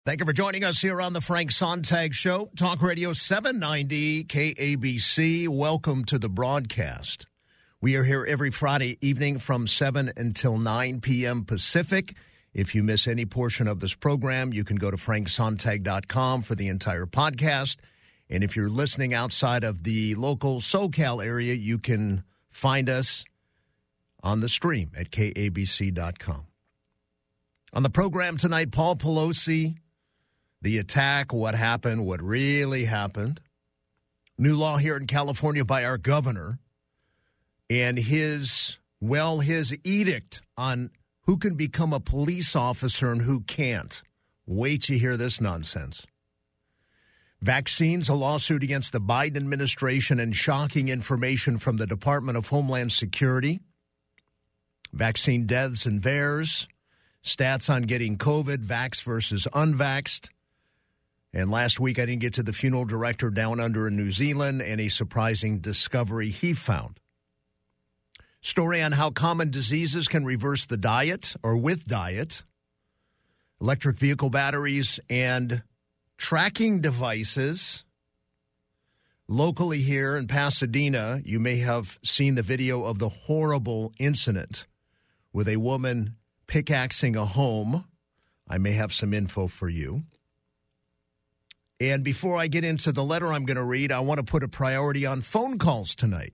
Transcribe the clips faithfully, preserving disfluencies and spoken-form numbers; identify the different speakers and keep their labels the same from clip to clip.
Speaker 1: Thank you for joining us here on the Frank Sontag Show, Talk Radio seven ninety K A B C. Welcome to the broadcast. We are here every Friday evening from seven until nine p.m. Pacific. If you miss any portion of this program, you can go to frank sontag dot com for the entire podcast. And if you're listening outside of the local SoCal area, you can find us on the stream at K A B C dot com. On the program tonight, Paul Pelosi, the attack, what happened, what really happened. New law here in California by our governor and his, well, his edict on who can become a police officer and who can't. Wait till you hear this nonsense. Vaccines, a lawsuit against the Biden administration, and shocking information from the Department of Homeland Security. Vaccine deaths and V A E R S, stats on getting COVID, vaxxed versus unvaxxed. And last week, I didn't get to the funeral director down under in New Zealand and a surprising discovery he found. Story on how common diseases can reverse the diet or with diet. Electric vehicle batteries and tracking devices. Locally here in Pasadena, you may have seen the video of the horrible incident with a woman pickaxing a home. I may have some info for you. And before I get into the letter I'm going to read, I want to put a priority on phone calls tonight.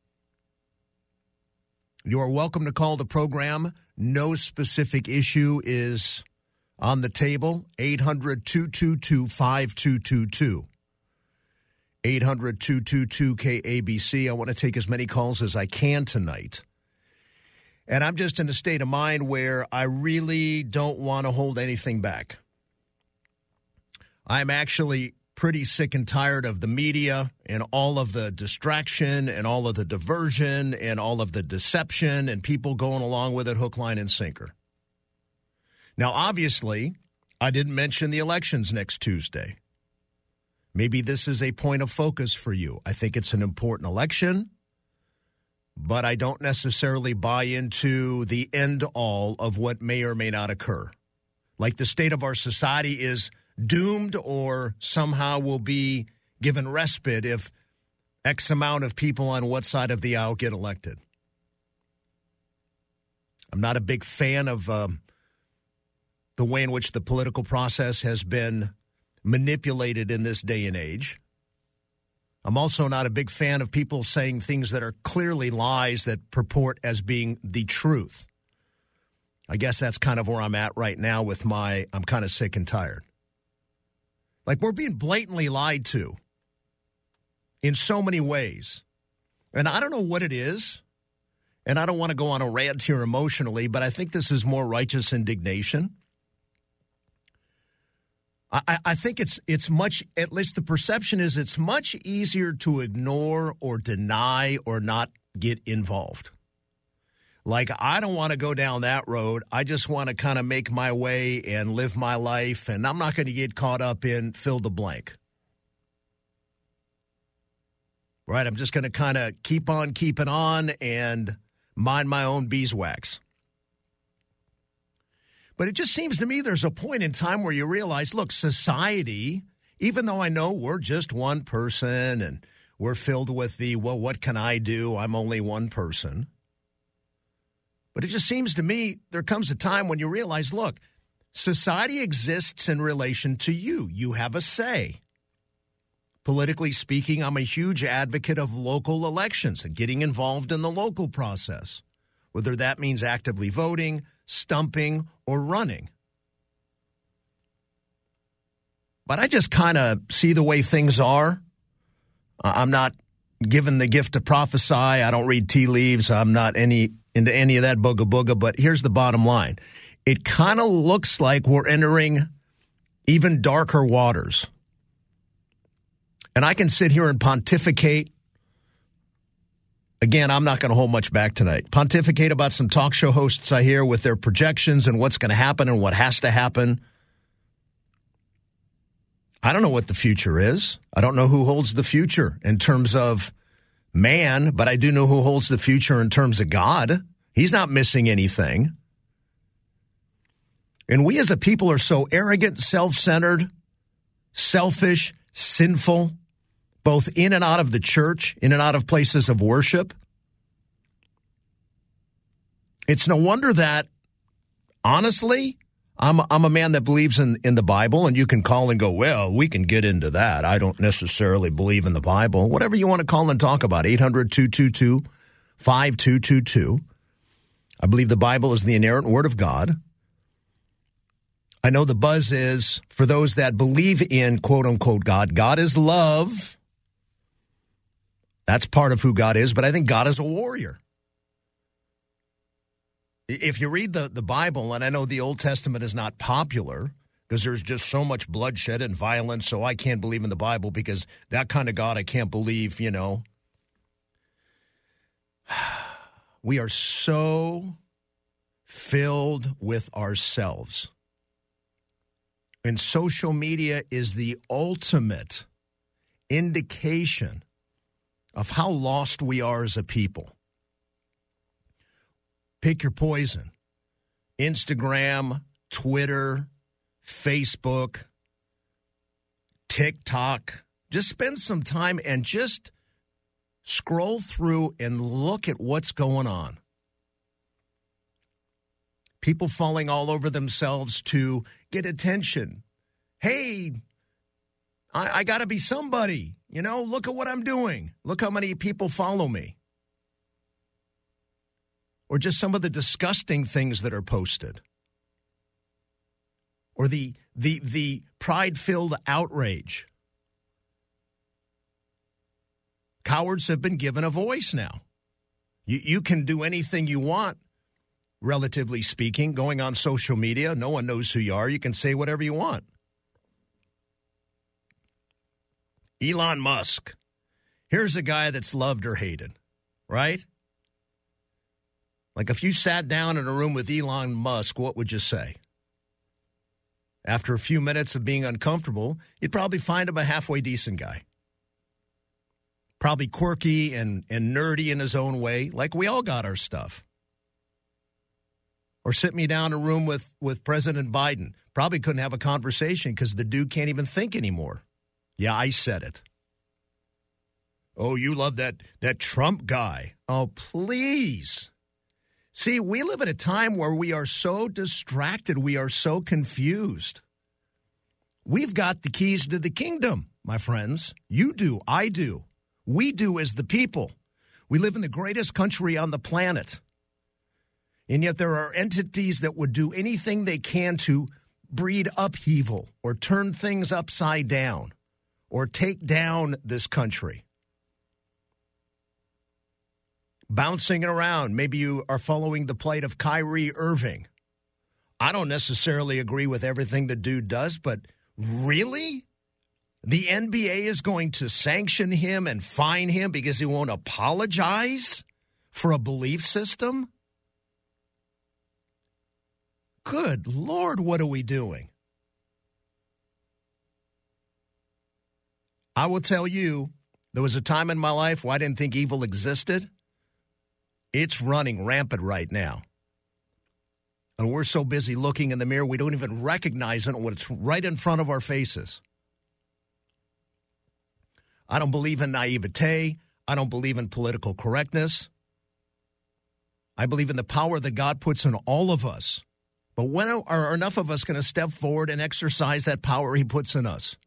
Speaker 1: You are welcome to call the program. No specific issue is on the table. eight hundred, two two two, five two two two. eight hundred, two two two, K A B C. I want to take as many calls as I can tonight. And I'm just in a state of mind where I really don't want to hold anything back. I'm actually pretty sick and tired of the media and all of the distraction and all of the diversion and all of the deception and people going along with it hook, line, and sinker. Now, obviously, I didn't mention the elections next Tuesday. Maybe this is a point of focus for you. I think it's an important election, but I don't necessarily buy into the end all of what may or may not occur. Like the state of our society is doomed or somehow will be given respite if X amount of people on what side of the aisle get elected. I'm not a big fan of um, the way in which the political process has been manipulated in this day and age. I'm also not a big fan of people saying things that are clearly lies that purport as being the truth. I guess that's kind of where I'm at right now with my, I'm kind of sick and tired. Like, we're being blatantly lied to in so many ways. And I don't know what it is, and I don't want to go on a rant here emotionally, but I think this is more righteous indignation. I, I think it's it's much, at least the perception is it's much easier to ignore or deny or not get involved. Like, I don't want to go down that road. I just want to kind of make my way and live my life, and I'm not going to get caught up in fill the blank. Right? I'm just going to kind of keep on keeping on and mind my own beeswax. But it just seems to me there's a point in time where you realize, look, society, even though I know we're just one person and we're filled with the, well, what can I do? I'm only one person. But it just seems to me there comes a time when you realize, look, society exists in relation to you. You have a say. Politically speaking, I'm a huge advocate of local elections and getting involved in the local process, whether that means actively voting, stumping, or running. But I just kind of see the way things are. I'm not given the gift to prophesy. I don't read tea leaves. I'm not any into any of that booga booga. But here's the bottom line. It kind of looks like we're entering even darker waters. And I can sit here and pontificate. Again, I'm not going to hold much back tonight. Pontificate about some talk show hosts I hear with their projections and what's going to happen and what has to happen. I don't know what the future is. I don't know who holds the future in terms of man, but I do know who holds the future in terms of God. He's not missing anything. And we as a people are so arrogant, self-centered, selfish, sinful, both in and out of the church, in and out of places of worship. It's no wonder that, honestly, I'm, I'm a man that believes in, in the Bible, and you can call and go, well, we can get into that. I don't necessarily believe in the Bible. Whatever you want to call and talk about, eight hundred, two two two, five two two two. I believe the Bible is the inerrant word of God. I know the buzz is, for those that believe in, quote-unquote, God, God is love. That's part of who God is, but I think God is a warrior. If you read the, the Bible, and I know the Old Testament is not popular because there's just so much bloodshed and violence, so I can't believe in the Bible because that kind of God I can't believe, you know. We are so filled with ourselves. And social media is the ultimate indication of how lost we are as a people. Pick your poison. Instagram, Twitter, Facebook, TikTok. Just spend some time and just scroll through and look at what's going on. People falling all over themselves to get attention. Hey, I, I got to be somebody. You know, look at what I'm doing. Look how many people follow me. Or just some of the disgusting things that are posted. Or the the the pride-filled outrage. Cowards have been given a voice now. You, you can do anything you want, relatively speaking, going on social media. No one knows who you are. You can say whatever you want. Elon Musk. Here's a guy that's loved or hated, right? Like if you sat down in a room with Elon Musk, what would you say? After a few minutes of being uncomfortable, you'd probably find him a halfway decent guy. Probably quirky and, and nerdy in his own way, like we all got our stuff. Or sit me down in a room with, with President Biden. Probably couldn't have a conversation because the dude can't even think anymore. Yeah, I said it. Oh, you love that, that Trump guy. Oh, please. See, we live at a time where we are so distracted. We are so confused. We've got the keys to the kingdom, my friends. You do. I do. We do as the people. We live in the greatest country on the planet. And yet there are entities that would do anything they can to breed upheaval or turn things upside down or take down this country. Bouncing it around. Maybe you are following the plight of Kyrie Irving. I don't necessarily agree with everything the dude does, but really? The N B A is going to sanction him and fine him because he won't apologize for a belief system? Good Lord, what are we doing? I will tell you, there was a time in my life where I didn't think evil existed. It's running rampant right now. And we're so busy looking in the mirror, we don't even recognize it when it's right in front of our faces. I don't believe in naivete. I don't believe in political correctness. I believe in the power that God puts in all of us. But when are enough of us going to step forward and exercise that power he puts in us?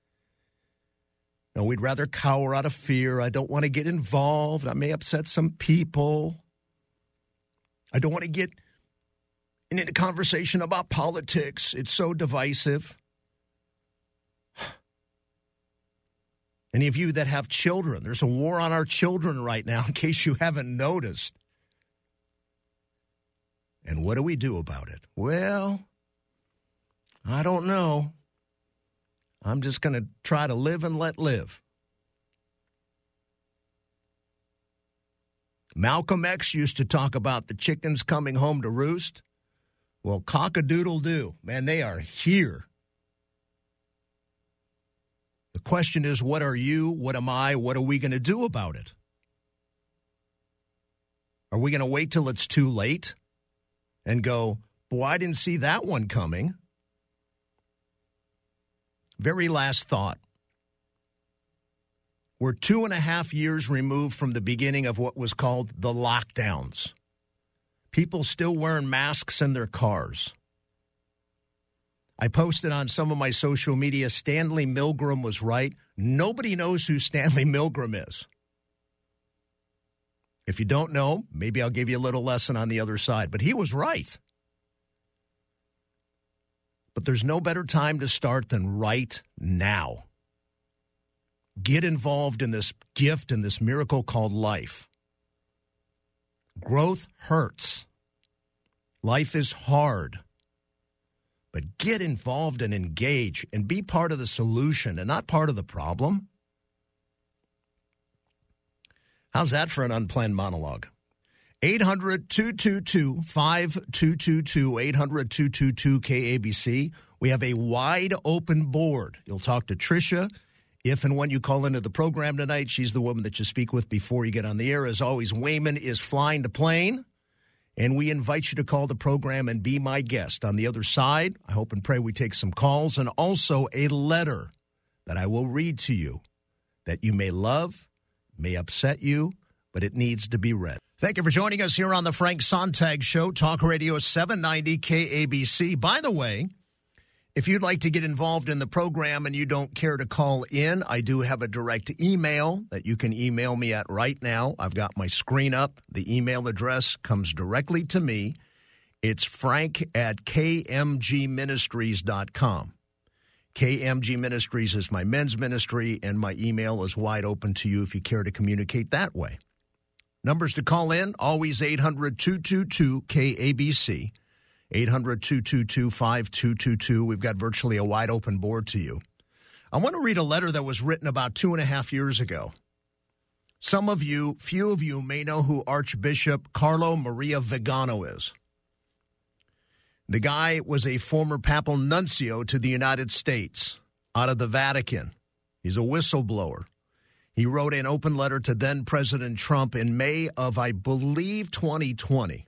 Speaker 1: No, we'd rather cower out of fear. I don't want to get involved. I may upset some people. I don't want to get in a conversation about politics. It's so divisive. Any of you that have children, there's a war on our children right now, in case you haven't noticed. And what do we do about it? Well, I don't know. I'm just going to try to live and let live. Malcolm X used to talk about the chickens coming home to roost. Well, cock-a-doodle-doo. Man, they are here. The question is, what are you? What am I? What are we going to do about it? Are we going to wait till it's too late and go, Boy, I didn't see that one coming. Very last thought. We're two and a half years removed from the beginning of what was called the lockdowns. People still wearing masks in their cars. I posted on some of my social media, Stanley Milgram was right. Nobody knows who Stanley Milgram is. If you don't know, maybe I'll give you a little lesson on the other side. But he was right. But there's no better time to start than right now. Get involved in this gift and this miracle called life. Growth hurts. Life is hard. But get involved and engage and be part of the solution and not part of the problem. How's that for an unplanned monologue? eight hundred, two two two, five two two two, eight hundred, two two two, K A B C. We have a wide open board. You'll talk to Tricia if and when you call into the program tonight. She's the woman that you speak with before you get on the air. As always, Wayman is flying the plane, and we invite you to call the program and be my guest. On the other side, I hope and pray we take some calls and also a letter that I will read to you that you may love, may upset you, but it needs to be read. Thank you for joining us here on the Frank Sontag Show, Talk Radio seven ninety K A B C. By the way, if you'd like to get involved in the program and you don't care to call in, I do have a direct email that you can email me at right now. I've got my screen up. The email address comes directly to me. It's frank at k m g ministries dot com. K M G Ministries is my men's ministry, and my email is wide open to you if you care to communicate that way. Numbers to call in, always eight hundred, two two two, K A B C, eight hundred, two two two, five two two two. We've got virtually a wide open board to you. I want to read a letter that was written about two and a half years ago. Some of you, few of you, may know who Archbishop Carlo Maria Vigano is. The guy was a former papal nuncio to the United States out of the Vatican. He's a whistleblower. He wrote an open letter to then President Trump in May of, I believe, twenty twenty.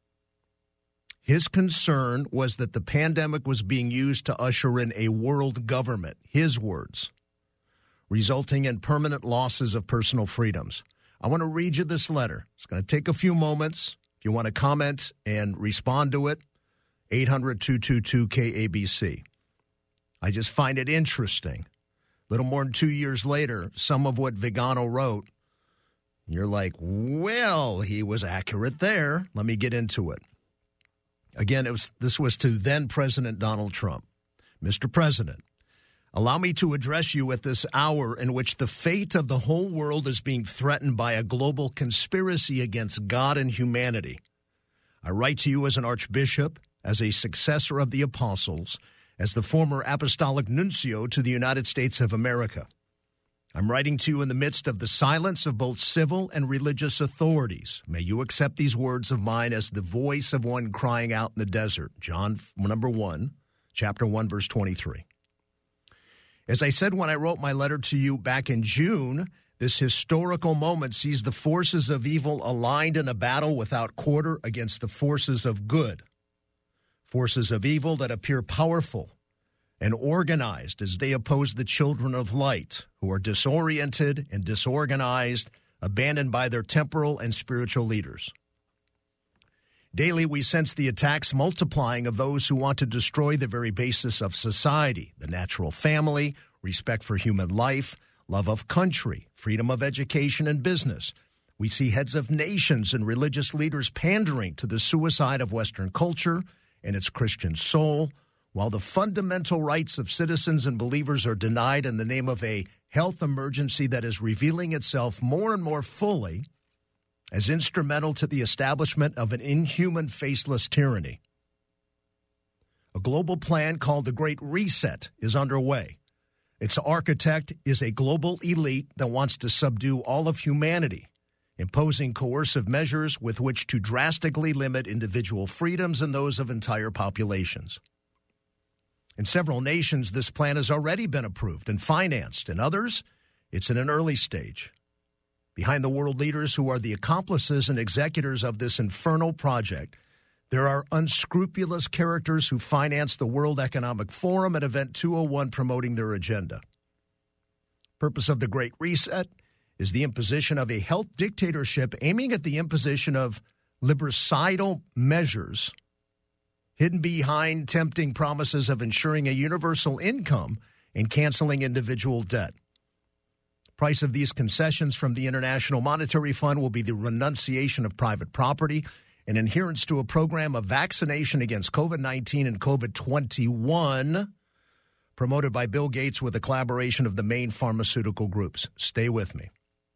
Speaker 1: His concern was that the pandemic was being used to usher in a world government, his words, resulting in permanent losses of personal freedoms. I want to read you this letter. It's going to take a few moments. If you want to comment and respond to it, eight hundred, two two two, K A B C. I just find it interesting. A little more than two years later, some of what Vigano wrote, you're like, well, he was accurate there. Let me get into it. Again, it was this was to then President Donald Trump. Mister President, allow me to address you at this hour in which the fate of the whole world is being threatened by a global conspiracy against God and humanity. I write to you as an archbishop, as a successor of the apostles, as the former apostolic nuncio to the United States of America. I'm writing to you in the midst of the silence of both civil and religious authorities. May you accept these words of mine as the voice of one crying out in the desert. John number one, chapter one, verse twenty-three. As I said when I wrote my letter to you back in June, this historical moment sees the forces of evil aligned in a battle without quarter against the forces of good. Forces of evil that appear powerful and organized as they oppose the children of light, who are disoriented and disorganized, abandoned by their temporal and spiritual leaders. Daily, we sense the attacks multiplying of those who want to destroy the very basis of society, the natural family, respect for human life, love of country, freedom of education and business. We see heads of nations and religious leaders pandering to the suicide of Western culture and its Christian soul, while the fundamental rights of citizens and believers are denied in the name of a health emergency that is revealing itself more and more fully as instrumental to the establishment of an inhuman, faceless tyranny. A global plan called the Great Reset is underway. Its architect is a global elite that wants to subdue all of humanity, imposing coercive measures with which to drastically limit individual freedoms and those of entire populations. In several nations, this plan has already been approved and financed. In others, it's in an early stage. Behind the world leaders who are the accomplices and executors of this infernal project, There are unscrupulous characters who finance the World Economic Forum and Event two oh one promoting their agenda. Purpose of the Great Reset is the imposition of a health dictatorship aiming at the imposition of libercidal measures hidden behind tempting promises of ensuring a universal income and canceling individual debt. Price of these concessions from the International Monetary Fund will be the renunciation of private property and adherence to a program of vaccination against COVID nineteen and COVID twenty-one promoted by Bill Gates with the collaboration of the main pharmaceutical groups. Stay with me.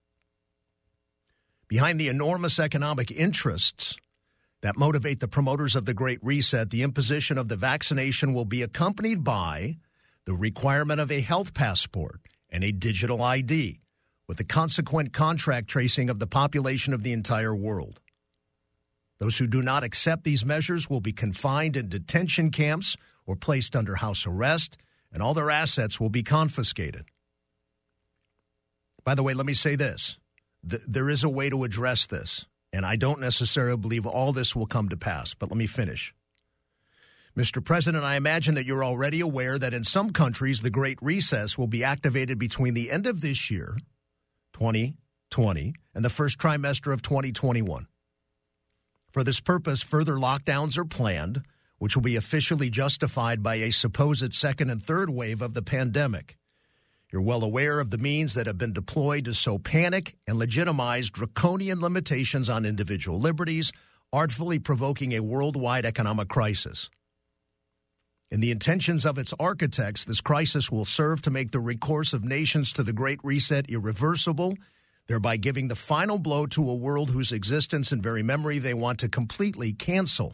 Speaker 1: Behind the enormous economic interests that motivate the promoters of the Great Reset, the imposition of the vaccination will be accompanied by the requirement of a health passport and a digital I D, with the consequent contract tracing of the population of the entire world. Those who do not accept these measures will be confined in detention camps or placed under house arrest, and all their assets will be confiscated. By the way, let me say this. Th- there is a way to address this, and I don't necessarily believe all this will come to pass, but let me finish. Mister President, I imagine that you're already aware that in some countries, the Great Recess will be activated between the end of this year, twenty twenty, and the first trimester of twenty twenty-one. For this purpose, further lockdowns are planned, which will be officially justified by a supposed second and third wave of the pandemic. You're well aware of the means that have been deployed to sow panic and legitimize draconian limitations on individual liberties, artfully provoking a worldwide economic crisis. In the intentions of its architects, this crisis will serve to make the recourse of nations to the Great Reset irreversible, thereby giving the final blow to a world whose existence and very memory they want to completely cancel.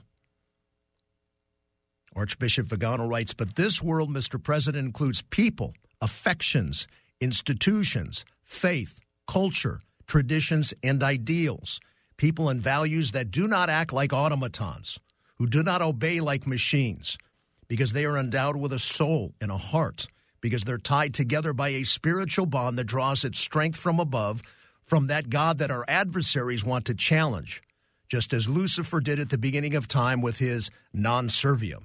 Speaker 1: Archbishop Vigano writes, but this world, Mister President, includes people, affections, institutions, faith, culture, traditions, and ideals, people and values that do not act like automatons, who do not obey like machines, because they are endowed with a soul and a heart, because they're tied together by a spiritual bond that draws its strength from above, from that God that our adversaries want to challenge, just as Lucifer did at the beginning of time with his non serviam.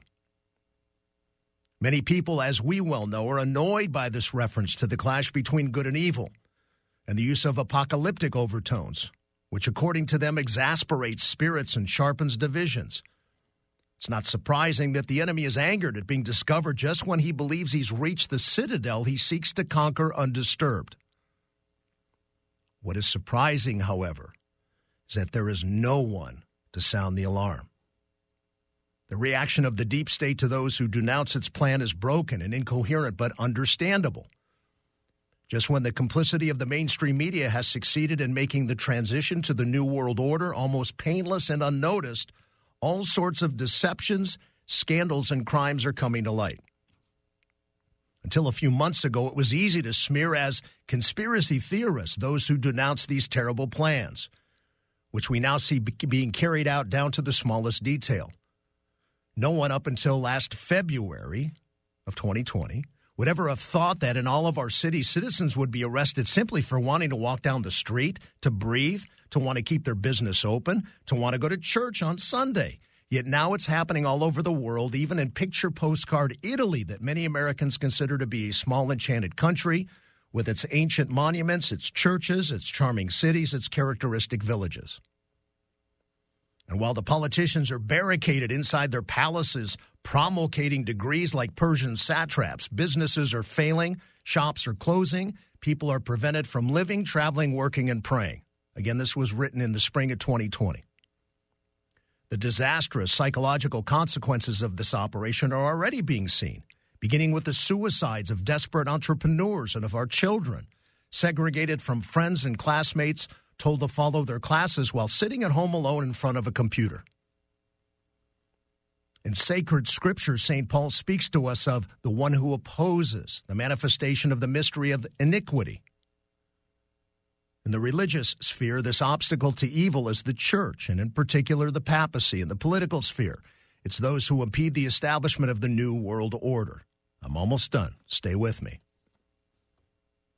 Speaker 1: Many people, as we well know, are annoyed by this reference to the clash between good and evil and the use of apocalyptic overtones, which according to them exasperates spirits and sharpens divisions. It's not surprising that the enemy is angered at being discovered just when he believes he's reached the citadel he seeks to conquer undisturbed. What is surprising, however, is that there is no one to sound the alarm. The reaction of the deep state to those who denounce its plan is broken and incoherent, but understandable. Just when the complicity of the mainstream media has succeeded in making the transition to the New World Order almost painless and unnoticed, all sorts of deceptions, scandals, and crimes are coming to light. Until a few months ago, it was easy to smear as conspiracy theorists those who denounce these terrible plans, which we now see being carried out down to the smallest detail. No one up until last February of twenty twenty would ever have thought that in all of our cities, citizens would be arrested simply for wanting to walk down the street, to breathe, to want to keep their business open, to want to go to church on Sunday. Yet now it's happening all over the world, even in picture postcard Italy that many Americans consider to be a small enchanted country with its ancient monuments, its churches, its charming cities, its characteristic villages. And while the politicians are barricaded inside their palaces, promulgating degrees like Persian satraps, businesses are failing, shops are closing, people are prevented from living, traveling, working, and praying. Again, this was written in the spring of twenty twenty. The disastrous psychological consequences of this operation are already being seen, beginning with the suicides of desperate entrepreneurs and of our children, segregated from friends and classmates, told to follow their classes while sitting at home alone in front of a computer. In sacred scripture, Saint Paul speaks to us of the one who opposes, the manifestation of the mystery of iniquity. In the religious sphere, this obstacle to evil is the church, and in particular the papacy. In the political sphere, it's those who impede the establishment of the New World Order. I'm almost done. Stay with me.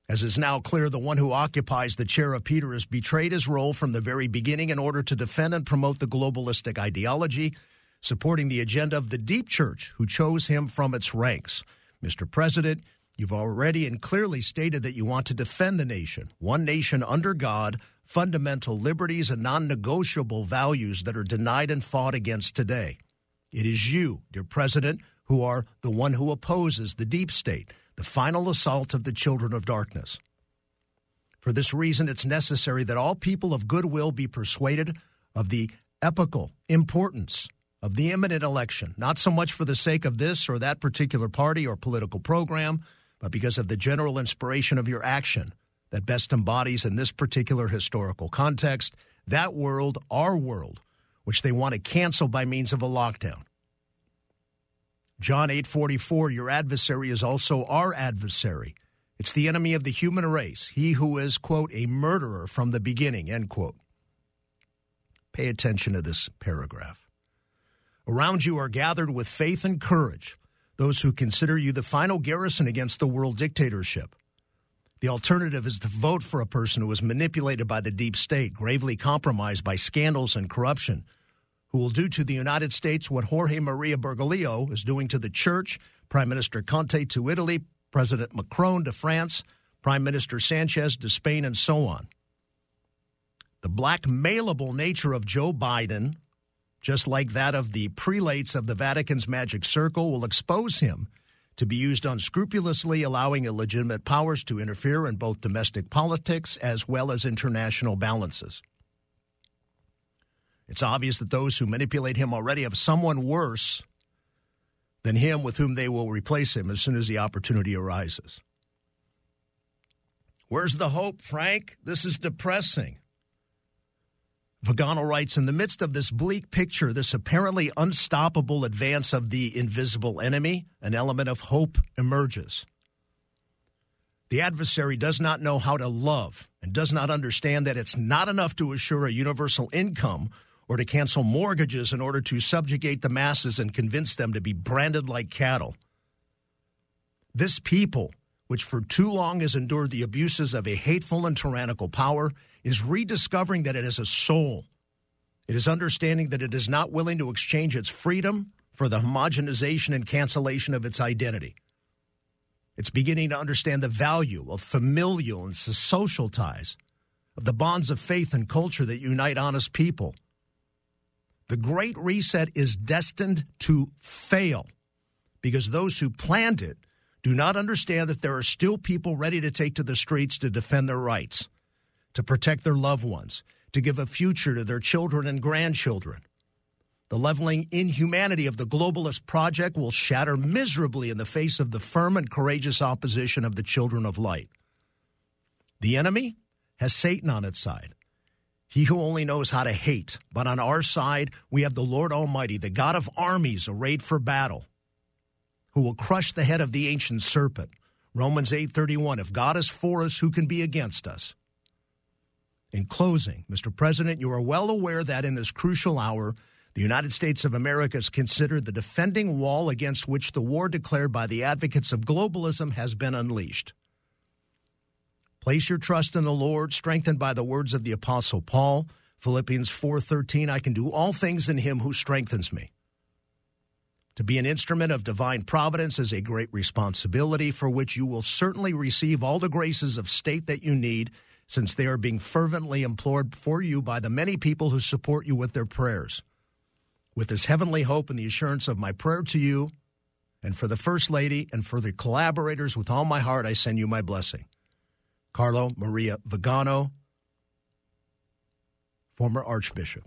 Speaker 1: As is now clear, the one who occupies the chair of Peter has betrayed his role from the very beginning in order to defend and promote the globalistic ideology, supporting the agenda of the deep church who chose him from its ranks. Mister President, you've already and clearly stated that you want to defend the nation, one nation under God, fundamental liberties and non-negotiable values that are denied and fought against today. It is you, dear President, who are the one who opposes the deep state, the final assault of the children of darkness. For this reason, it's necessary that all people of goodwill be persuaded of the epical importance of the imminent election, not so much for the sake of this or that particular party or political program, but because of the general inspiration of your action that best embodies in this particular historical context that world, our world, which they want to cancel by means of a lockdown. John eight forty-four, your adversary is also our adversary. It's the enemy of the human race, he who is, quote, a murderer from the beginning, end quote. Pay attention to this paragraph. Around you are gathered with faith and courage those who consider you the final garrison against the world dictatorship. The alternative is to vote for a person who is manipulated by the deep state, gravely compromised by scandals and corruption, who will do to the United States what Jorge Maria Bergoglio is doing to the church, Prime Minister Conte to Italy, President Macron to France, Prime Minister Sanchez to Spain, and so on. The blackmailable nature of Joe Biden, just like that of the prelates of the Vatican's magic circle, will expose him to be used unscrupulously, allowing illegitimate powers to interfere in both domestic politics as well as international balances. It's obvious that those who manipulate him already have someone worse than him with whom they will replace him as soon as the opportunity arises. Where's the hope, Frank? This is depressing. Vigano writes, in the midst of this bleak picture, this apparently unstoppable advance of the invisible enemy, an element of hope emerges. The adversary does not know how to love and does not understand that it's not enough to assure a universal income or to cancel mortgages in order to subjugate the masses and convince them to be branded like cattle. This people, which for too long has endured the abuses of a hateful and tyrannical power, is rediscovering that it has a soul. It is understanding that it is not willing to exchange its freedom for the homogenization and cancellation of its identity. It's beginning to understand the value of familial and social ties, of the bonds of faith and culture that unite honest people. The Great Reset is destined to fail because those who planned it do not understand that there are still people ready to take to the streets to defend their rights, to protect their loved ones, to give a future to their children and grandchildren. The leveling inhumanity of the globalist project will shatter miserably in the face of the firm and courageous opposition of the children of light. The enemy has Satan on its side, he who only knows how to hate. But on our side, we have the Lord Almighty, the God of armies arrayed for battle, who will crush the head of the ancient serpent. Romans eight thirty-one, if God is for us, who can be against us? In closing, Mister President, you are well aware that in this crucial hour, the United States of America is considered the defending wall against which the war declared by the advocates of globalism has been unleashed. Place your trust in the Lord, strengthened by the words of the Apostle Paul, Philippians four thirteen, I can do all things in him who strengthens me. To be an instrument of divine providence is a great responsibility for which you will certainly receive all the graces of state that you need, since they are being fervently implored for you by the many people who support you with their prayers. With this heavenly hope and the assurance of my prayer to you, and for the First Lady and for the collaborators, with all my heart, I send you my blessing. Carlo Maria Vigano, former Archbishop.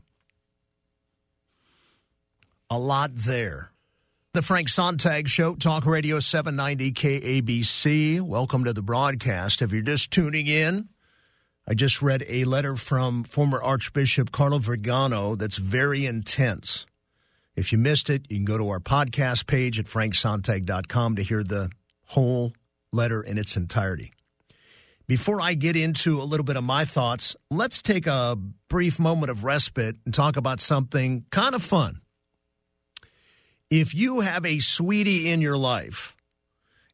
Speaker 1: A lot there. The Frank Sontag Show, Talk Radio seven ninety K A B C. Welcome to the broadcast. If you're just tuning in, I just read a letter from former Archbishop Carlo Vigano that's very intense. If you missed it, you can go to our podcast page at frank sontag dot com to hear the whole letter in its entirety. Before I get into a little bit of my thoughts, let's take a brief moment of respite and talk about something kind of fun. If you have a sweetie in your life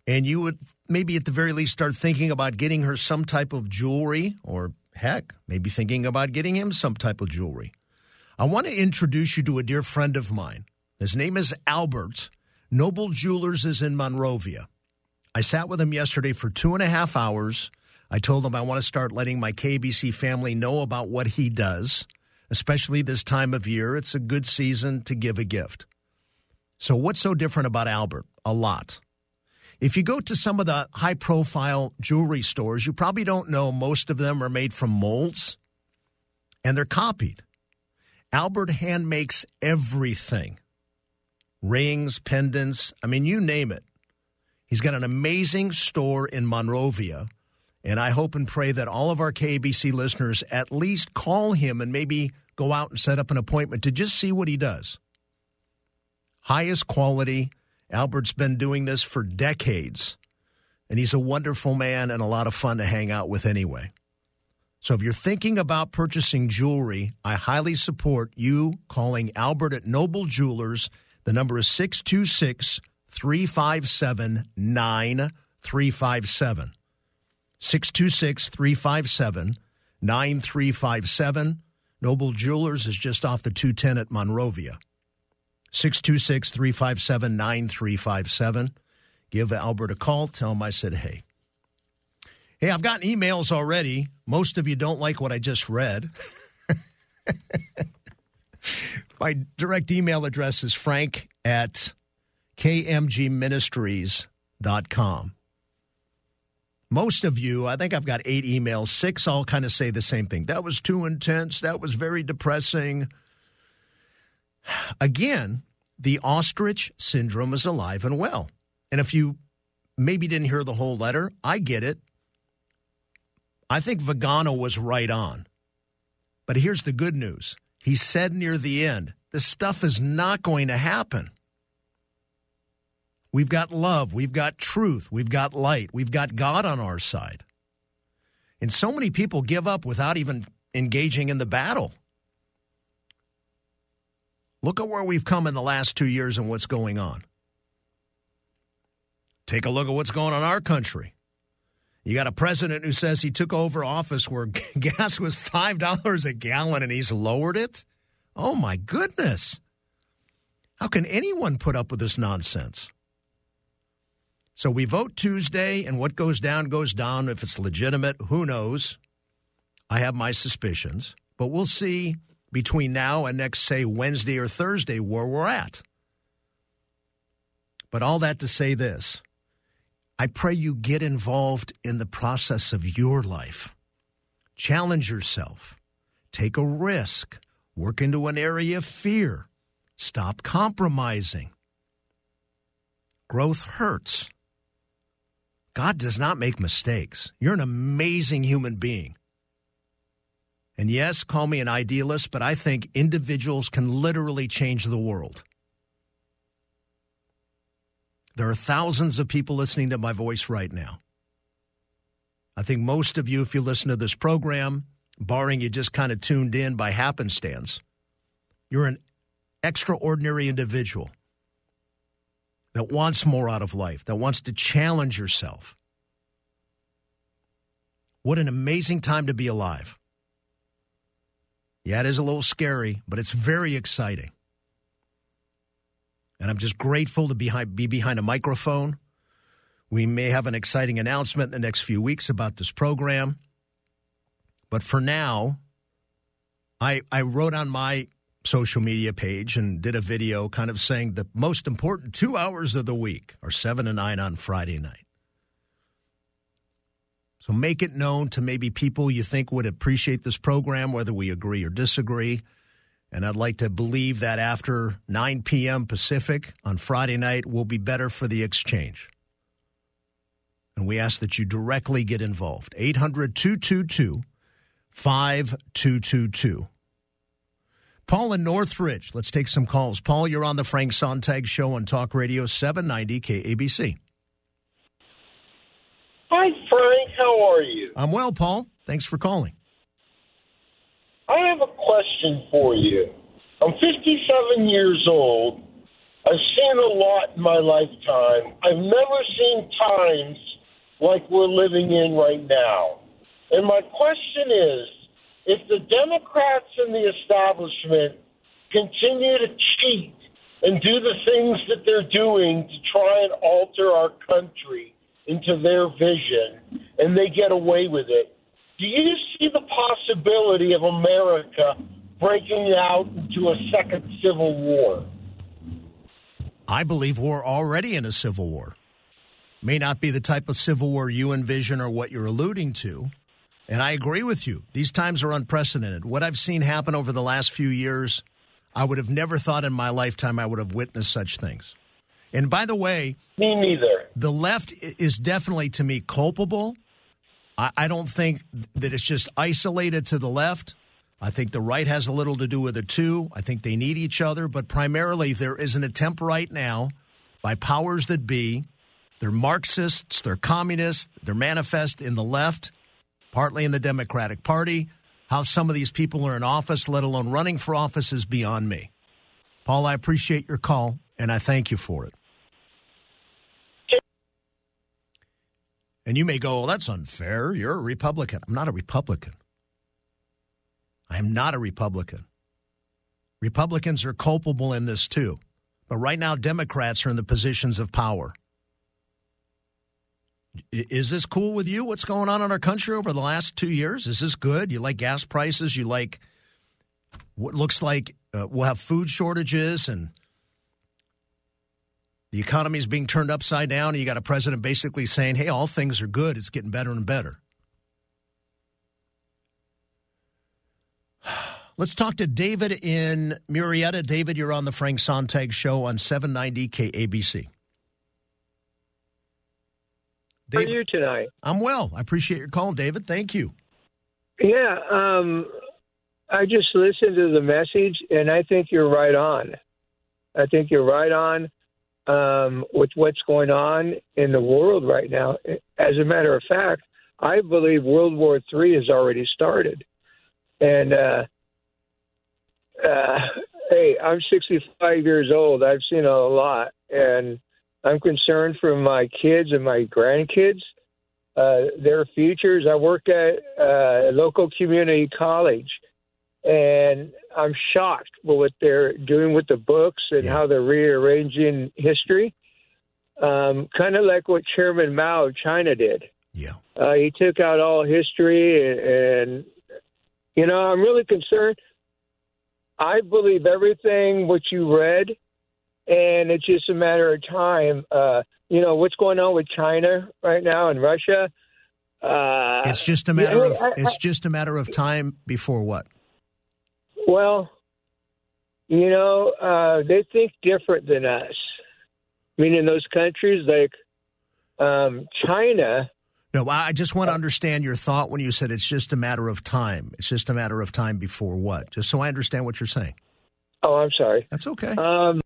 Speaker 1: and you would maybe at the very least start thinking about getting her some type of jewelry, or heck, maybe thinking about getting him some type of jewelry, I want to introduce you to a dear friend of mine. His name is Albert. Noble Jewelers is in Monrovia. I sat with him yesterday for two and a half hours. I told him I want to start letting my K B C family know about what he does, especially this time of year. It's a good season to give a gift. So what's so different about Albert? A lot. If you go to some of the high-profile jewelry stores, you probably don't know most of them are made from molds, and they're copied. Albert hand makes everything. Rings, pendants, I mean, you name it. He's got an amazing store in Monrovia, and I hope and pray that all of our K B C listeners at least call him and maybe go out and set up an appointment to just see what he does. Highest quality. Albert's been doing this for decades, and he's a wonderful man and a lot of fun to hang out with anyway. So if you're thinking about purchasing jewelry, I highly support you calling Albert at Noble Jewelers. The number is six two six, three five seven, nine three five seven. six two six, three five seven, nine three five seven. Noble Jewelers is just off the two ten at Monrovia. six two six, three five seven, nine three five seven. Give Albert a call. Tell him I said, hey. Hey, I've gotten emails already. Most of you don't like what I just read. My direct email address is frank at k m g ministries dot com. Most of you, I think I've got eight emails. Six all kind of say the same thing. That was too intense. That was very depressing. Again, the ostrich syndrome is alive and well. And if you maybe didn't hear the whole letter, I get it. I think Vigano was right on. But here's the good news. He said near the end, this stuff is not going to happen. We've got love. We've got truth. We've got light. We've got God on our side. And so many people give up without even engaging in the battle. Look at where we've come in the last two years and what's going on. Take a look at what's going on in our country. You got a president who says he took over office where gas was five dollars a gallon and he's lowered it? Oh, my goodness. How can anyone put up with this nonsense? So we vote Tuesday, and what goes down goes down. If it's legitimate, who knows? I have my suspicions. But we'll see between now and next, say, Wednesday or Thursday, where we're at. But all that to say this. I pray you get involved in the process of your life. Challenge yourself. Take a risk. Work into an area of fear. Stop compromising. Growth hurts. God does not make mistakes. You're an amazing human being. And yes, call me an idealist, but I think individuals can literally change the world. There are thousands of people listening to my voice right now. I think most of you, if you listen to this program, barring you just kind of tuned in by happenstance, you're an extraordinary individual that wants more out of life, that wants to challenge yourself. What an amazing time to be alive. Yeah, it is a little scary, but it's very exciting. And I'm just grateful to be behind, be behind a microphone. We may have an exciting announcement in the next few weeks about this program. But for now, I, I wrote on my social media page and did a video kind of saying the most important two hours of the week are seven to nine on Friday night. So make it known to maybe people you think would appreciate this program, whether we agree or disagree. And I'd like to believe that after nine p.m. Pacific on Friday night will be better for the exchange. And we ask that you directly get involved. eight hundred, two two two, five two two two. Paul in Northridge. Let's take some calls. Paul, you're on the Frank Sontag Show on Talk Radio seven ninety K A B C.
Speaker 2: Hi, Frank. How are you?
Speaker 1: I'm well, Paul. Thanks for calling.
Speaker 2: I have a question for you. I'm fifty-seven years old. I've seen a lot in my lifetime. I've never seen times like we're living in right now. And my question is, if the Democrats and the establishment continue to cheat and do the things that they're doing to try and alter our country into their vision, and they get away with it, do you see the possibility of America breaking out into a second civil war?
Speaker 1: I believe we're already in a civil war. May not be the type of civil war you envision or what you're alluding to. And I agree with you. These times are unprecedented. What I've seen happen over the last few years, I would have never thought in my lifetime I would have witnessed such things. And by the way,
Speaker 2: me neither.
Speaker 1: The left is definitely, to me, culpable. I, I don't think that it's just isolated to the left. I think the right has a little to do with it, too. I think they need each other. But primarily, there is an attempt right now by powers that be. They're Marxists, they're communists, they're manifest in the left, partly in the Democratic Party. How some of these people are in office, let alone running for office, is beyond me. Paul, I appreciate your call, and I thank you for it. And you may go, well, that's unfair. You're a Republican. I'm not a Republican. I am not a Republican. Republicans are culpable in this, too. But right now, Democrats are in the positions of power. Is this cool with you, what's going on in our country over the last two years? Is this good? You like gas prices? You like what looks like uh, we'll have food shortages and the economy is being turned upside down, and you got a president basically saying, hey, all things are good. It's getting better and better. Let's talk to David in Murrieta. David, you're on the Frank Sontag Show on seven ninety K A B C.
Speaker 3: David, how are you tonight?
Speaker 1: I'm well. I appreciate your call, David. Thank you.
Speaker 3: Yeah, um, I just listened to the message, and I think you're right on. I think you're right on um, with what's going on in the world right now. As a matter of fact, I believe World War Three has already started. And, uh, uh, hey, I'm sixty-five years old. I've seen a lot, and I'm concerned for my kids and my grandkids, uh, their futures. I work at uh, a local community college, and I'm shocked with what they're doing with the books and yeah. how they're rearranging history, um, kind of like what Chairman Mao of China did.
Speaker 1: Yeah,
Speaker 3: uh, he took out all history, and, and, you know, I'm really concerned. I believe everything what you read, and it's just a matter of time. Uh, you know, what's going on with China right now and Russia? Uh,
Speaker 1: it's just a matter
Speaker 3: yeah,
Speaker 1: of
Speaker 3: I, I,
Speaker 1: it's just a matter of time before what?
Speaker 3: Well, you know, uh, they think different than us. I mean, in those countries like um, China.
Speaker 1: No, I just want to understand your thought when you said it's just a matter of time. It's just a matter of time before what? Just so I understand what you're saying.
Speaker 3: Oh, I'm sorry.
Speaker 1: That's okay.
Speaker 3: Um,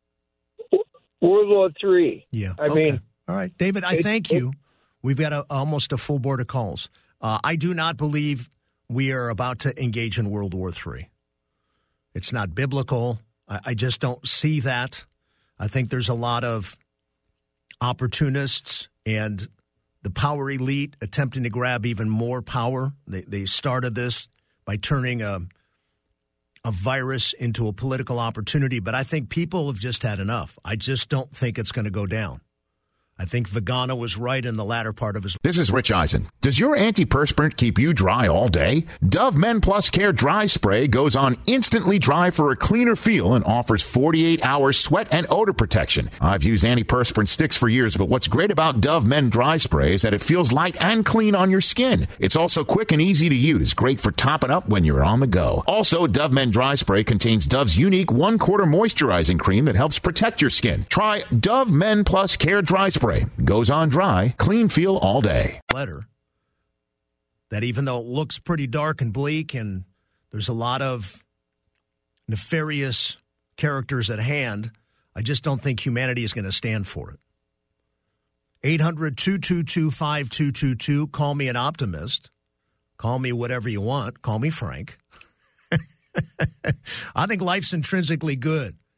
Speaker 3: World War Three.
Speaker 1: Yeah.
Speaker 3: I
Speaker 1: okay.
Speaker 3: mean,
Speaker 1: all right, David. I
Speaker 3: it,
Speaker 1: thank
Speaker 3: it,
Speaker 1: you. We've got a, almost a full board of calls. Uh, I do not believe we are about to engage in World War Three. It's not biblical. I, I just don't see that. I think there's a lot of opportunists and the power elite attempting to grab even more power. They they started this by turning a a virus into a political opportunity, but I think people have just had enough. I just don't think it's going to go down. I think Vagana was right in the latter part of his...
Speaker 4: This is Rich Eisen. Does your antiperspirant keep you dry all day? Dove Men Plus Care Dry Spray goes on instantly dry for a cleaner feel and offers forty-eight hours sweat and odor protection. I've used antiperspirant sticks for years, but what's great about Dove Men Dry Spray is that it feels light and clean on your skin. It's also quick and easy to use, great for topping up when you're on the go. Also, Dove Men Dry Spray contains Dove's unique one-quarter moisturizing cream that helps protect your skin. Try Dove Men Plus Care Dry Spray. Goes on dry, clean feel all day.
Speaker 1: Letter that even though it looks pretty dark and bleak and there's a lot of nefarious characters at hand, I just don't think humanity is going to stand for it. eight hundred, two two two, five two two two. Call me an optimist. Call me whatever you want. Call me Frank. I think life's intrinsically good.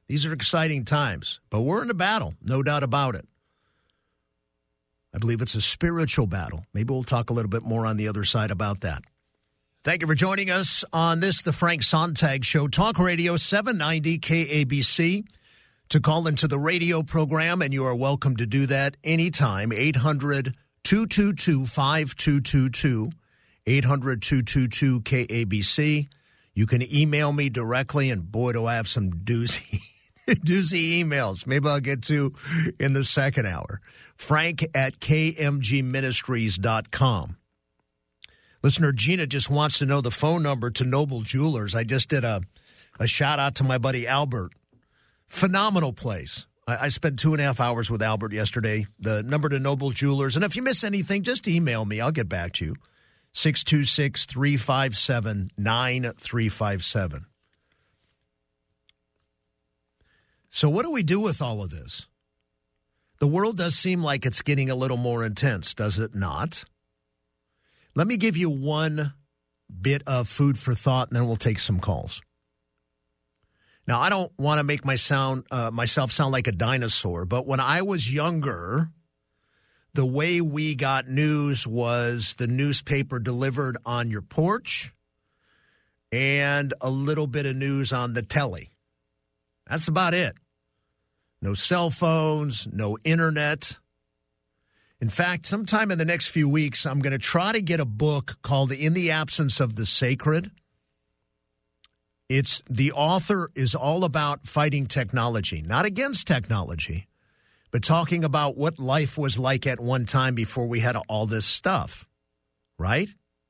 Speaker 1: These are exciting times, but we're in a battle, no doubt about it. I believe it's a spiritual battle. Maybe we'll talk a little bit more on the other side about that. Thank you for joining us on this, the Frank Sontag Show, Talk Radio seven ninety K A B C. To call into the radio program, and you are welcome to do that anytime, eight hundred, two two two, five two two two, eight hundred, two two two, K A B C. You can email me directly, and boy, do I have some doozy, doozy emails. Maybe I'll get to in the second hour. Frank at K M G ministries dot com. Listener Gina just wants to know the phone number to Noble Jewelers. I just did a, a shout out to my buddy Albert. Phenomenal place. I, I spent two and a half hours with Albert yesterday. The number to Noble Jewelers. And if you miss anything, just email me. I'll get back to you. six two six, three five seven, nine three five seven. So what do we do with all of this? The world does seem like it's getting a little more intense, does it not? Let me give you one bit of food for thought, and then we'll take some calls. Now, I don't want to make my sound, uh, myself sound like a dinosaur, but when I was younger, the way we got news was the newspaper delivered on your porch and a little bit of news on the telly. That's about it. No cell phones, no internet. In fact, sometime in the next few weeks, I'm going to try to get a book called In the Absence of the Sacred. It's the author is all about fighting technology, not against technology, but talking about what life was like at one time before we had all this stuff, right?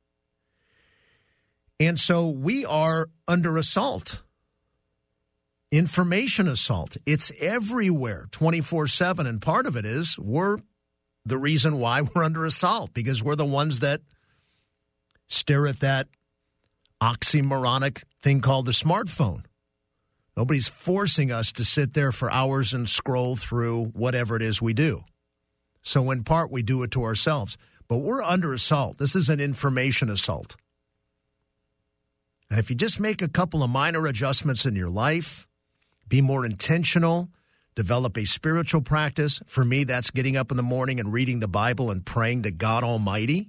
Speaker 1: And so we are under assault. Information assault. It's everywhere, twenty-four seven, and part of it is we're the reason why we're under assault, because we're the ones that stare at that oxymoronic thing called the smartphone. Nobody's forcing us to sit there for hours and scroll through whatever it is we do. So in part, we do it to ourselves. But we're under assault. This is an information assault. And if you just make a couple of minor adjustments in your life, be more intentional, develop a spiritual practice. For me, that's getting up in the morning and reading the Bible and praying to God Almighty.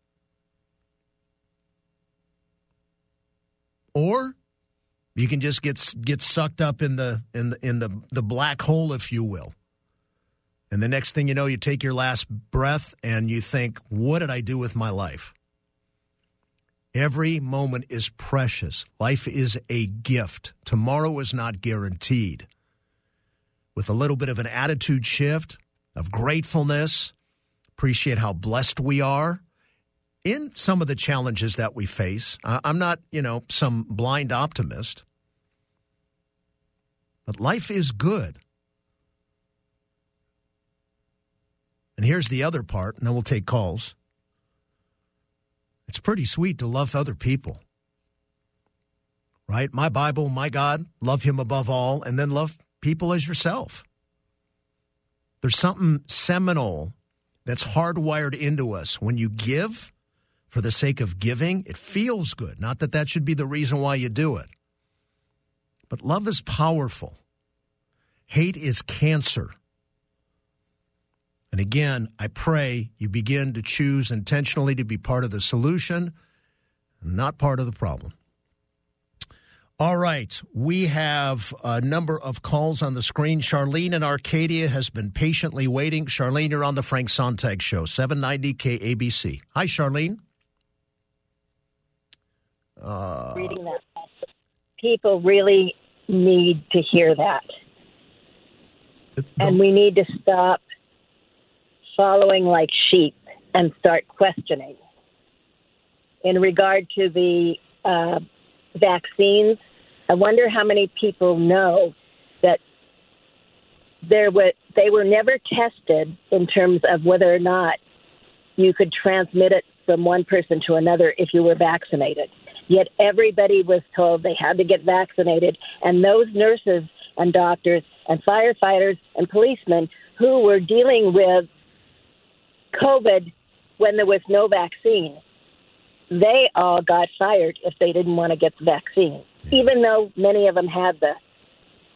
Speaker 1: Or you can just get get sucked up in the in the in the, the black hole, if you will. And the next thing you know, you take your last breath and you think, what did I do with my life? Every moment is precious. Life is a gift. Tomorrow is not guaranteed. With a little bit of an attitude shift of gratefulness, appreciate how blessed we are in some of the challenges that we face. I'm not, you know, some blind optimist, but life is good. And here's the other part, and then we'll take calls. It's pretty sweet to love other people, right? My Bible, my God, love him above all, and then love people as yourself. There's something seminal that's hardwired into us. When you give for the sake of giving, it feels good. Not that that should be the reason why you do it. But love is powerful. Hate is cancer. And again, I pray you begin to choose intentionally to be part of the solution, not part of the problem. All right, we have a number of calls on the screen. Charlene in Arcadia has been patiently waiting. Charlene, you're on the Frank Sontag Show, seven ninety K A B C. Hi, Charlene. Uh,
Speaker 5: Reading that. People really need to hear that.
Speaker 1: the,
Speaker 5: And we need to stop following like sheep and start questioning. In regard to the uh, vaccines, I wonder how many people know that there were, they were never tested in terms of whether or not you could transmit it from one person to another if you were vaccinated. Yet everybody was told they had to get vaccinated, and those nurses and doctors and firefighters and policemen who were dealing with COVID when there was no vaccine, they all got fired if they didn't want to get the vaccine, even though many of them had the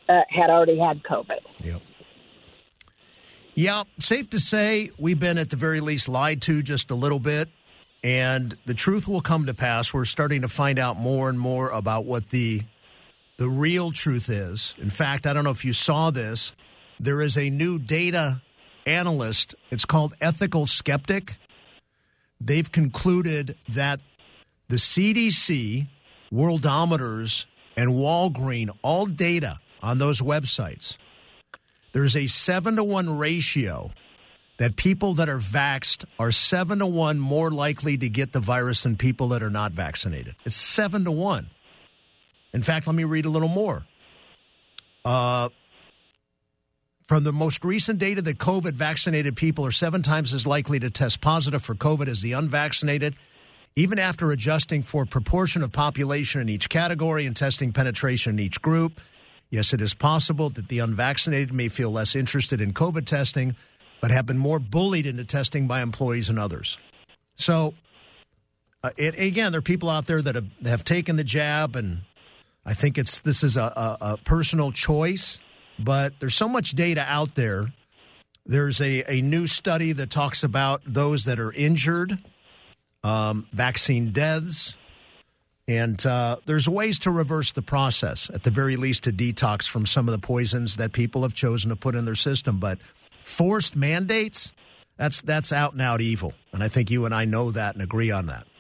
Speaker 5: uh, had already had COVID.
Speaker 1: Yep. Yeah, safe to say we've been at the very least lied to just a little bit, and the truth will come to pass. We're starting to find out more and more about what the the real truth is. In fact, I don't know if you saw this. There is a new data analyst. It's called Ethical Skeptic. They've concluded that the C D C, Worldometers, and Walgreens, all data on those websites, there's a seven to one ratio that people that are vaxxed are seven to one more likely to get the virus than people that are not vaccinated. It's seven to one. In fact, let me read a little more. Uh, from the most recent data, that COVID vaccinated people are seven times as likely to test positive for COVID as the unvaccinated, even after adjusting for proportion of population in each category and testing penetration in each group. Yes, it is possible that the unvaccinated may feel less interested in COVID testing, but have been more bullied into testing by employees and others. So, uh, it, again, there are people out there that have, have taken the jab, and I think it's this is a, a, a personal choice, but there's so much data out there. There's a, a new study that talks about those that are injured, um, vaccine deaths, and uh, there's ways to reverse the process, at the very least to detox from some of the poisons that people have chosen to put in their system. But forced mandates, that's that's out and out evil. And I think you and I know that and agree on that.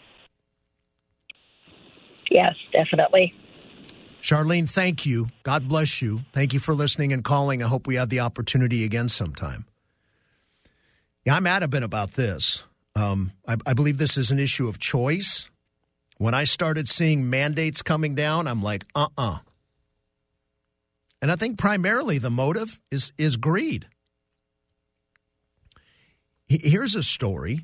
Speaker 5: Yes, definitely.
Speaker 1: Charlene, thank you. God bless you. Thank you for listening and calling. I hope we have the opportunity again sometime. Yeah, I'm adamant about this. Um, I, I believe this is an issue of choice. When I started seeing mandates coming down, I'm like, uh-uh. And I think primarily the motive is, is greed. Here's a story.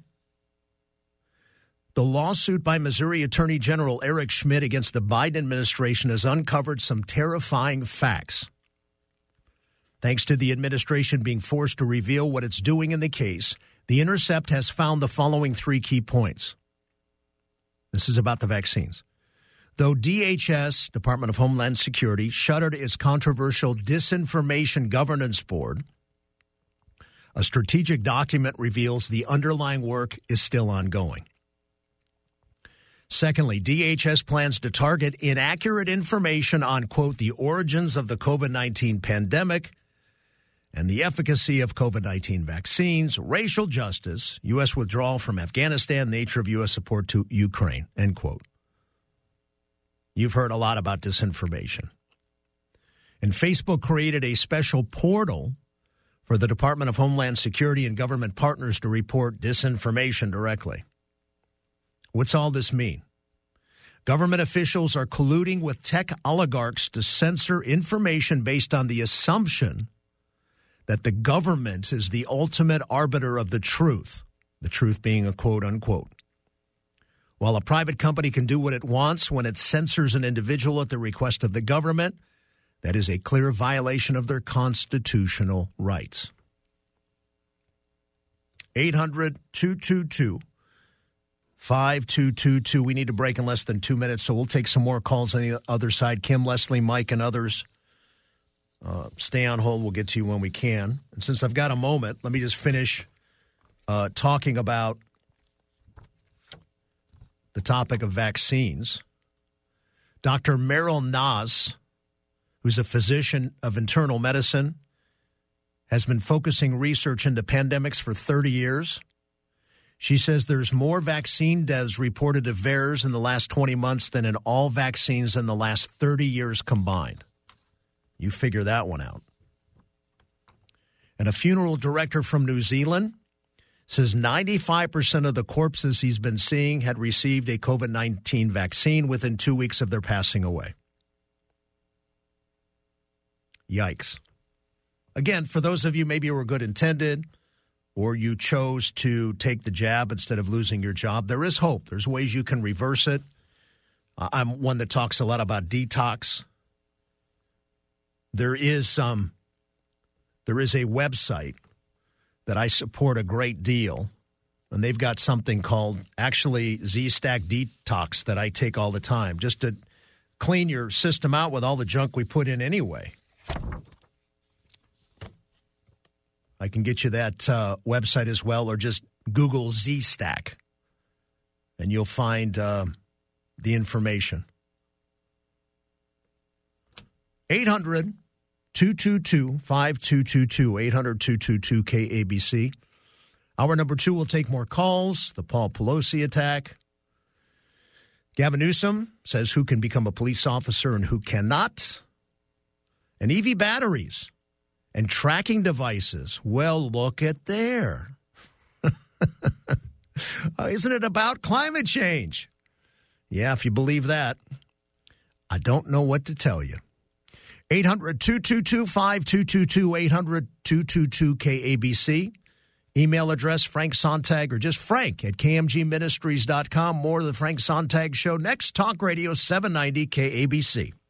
Speaker 1: The lawsuit by Missouri Attorney General Eric Schmidt against the Biden administration has uncovered some terrifying facts. Thanks to the administration being forced to reveal what it's doing in the case, The Intercept has found the following three key points. This is about the vaccines. Though D H S, Department of Homeland Security, shuttered its controversial Disinformation Governance Board, a strategic document reveals the underlying work is still ongoing. Secondly, D H S plans to target inaccurate information on, quote, the origins of the COVID nineteen pandemic and the efficacy of COVID nineteen vaccines, racial justice, U S withdrawal from Afghanistan, nature of U S support to Ukraine, end quote. You've heard a lot about disinformation. And Facebook created a special portal for the Department of Homeland Security and government partners to report disinformation directly. What's all this mean? Government officials are colluding with tech oligarchs to censor information based on the assumption that the government is the ultimate arbiter of the truth, the truth being a quote-unquote. While a private company can do what it wants when it censors an individual at the request of the government, that is a clear violation of their constitutional rights. eight hundred, two two two, five two two two. We need to break in less than two minutes, so we'll take some more calls on the other side. Kim, Leslie, Mike, and others. Uh, stay on hold. We'll get to you when we can. And since I've got a moment, let me just finish uh, talking about the topic of vaccines. Doctor Meryl Nass, who's a physician of internal medicine, has been focusing research into pandemics for thirty years. She says there's more vaccine deaths reported of V A E R S in the last twenty months than in all vaccines in the last thirty years combined. You figure that one out. And a funeral director from New Zealand says ninety-five percent of the corpses he's been seeing had received a COVID nineteen vaccine within two weeks of their passing away. Yikes. Again, for those of you maybe who were good intended or you chose to take the jab instead of losing your job, there is hope. There's ways you can reverse it. Uh, I'm one that talks a lot about detox. There is some, there is a website that I support a great deal, and they've got something called actually Z-Stack Detox that I take all the time just to clean your system out with all the junk we put in anyway. I can get you that uh, website as well, or just Google Z-Stack, and you'll find uh, the information. eight hundred, two two two, five two two two, eight hundred, two two two, K A B C. Hour number two, we'll take more calls. The Paul Pelosi attack. Gavin Newsom says who can become a police officer and who cannot. And E V batteries and tracking devices. Well, look at there. uh, isn't it about climate change? Yeah, if you believe that. I don't know what to tell you. eight hundred, two two two, five two two two, eight hundred, two two two, K A B C. Email address, Frank Sontag, or just frank at k m g ministries dot com. More of the Frank Sontag Show next. Talk Radio seven ninety K A B C.